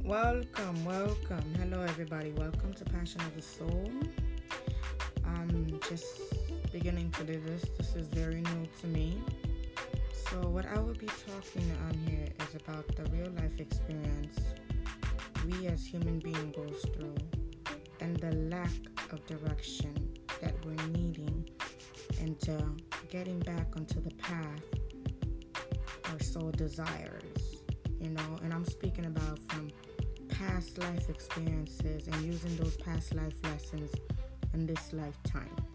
Welcome. Hello, everybody. Welcome to Passion of the Soul. I'm just beginning to do this. This is very new to me. So, what I will be talking on here is about the real life experience we as human beings goes through and the lack of direction that we're needing into getting back onto the path our soul desires, and I'm speaking about from past life experiences and using those past life lessons in this lifetime.